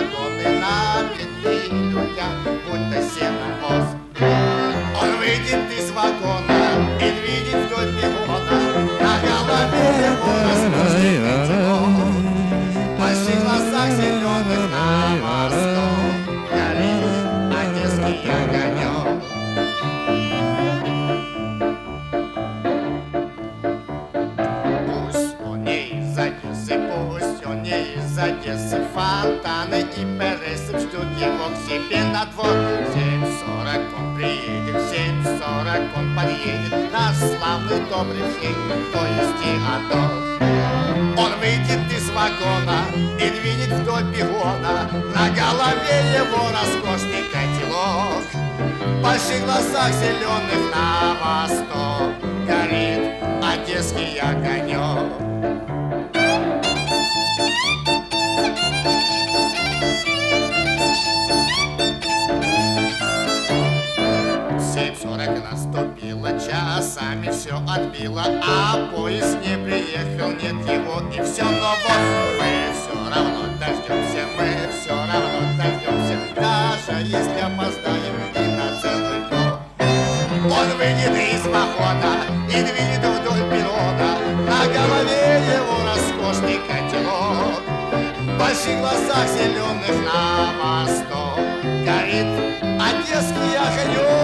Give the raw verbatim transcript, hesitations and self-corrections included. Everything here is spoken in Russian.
вагоны набиты людям, будто сенокос. Он выйдет из вагона и двинет вдоль перрона, на голове его роскошный котелок. Больших глазах зеленых на восток горит одесский огонек. Пусть он не из Одессы, пусть он не из Одессы, фонтаны и Пересов ждут его к себе на двор. В семь сорок он приедет, в семь сорок он подъедет на славный добрый день, то есть Теодор. Он выйдет из вагона и двинет вдоль перрона, на голове его роскошный котелок. В больших глазах зеленых на восток горит одесский огонек. семь сорок наступило, часами все отбило, а поезд не приехал, нет его и все. Но вот мы все равно дождемся, мы все равно дождемся, даже если опоздаем и на целый год. Он выйдет из вагона и двинет вдоль перрона, на голове его роскошный котелок. В больших глазах зеленых на восток горит одесский огонек.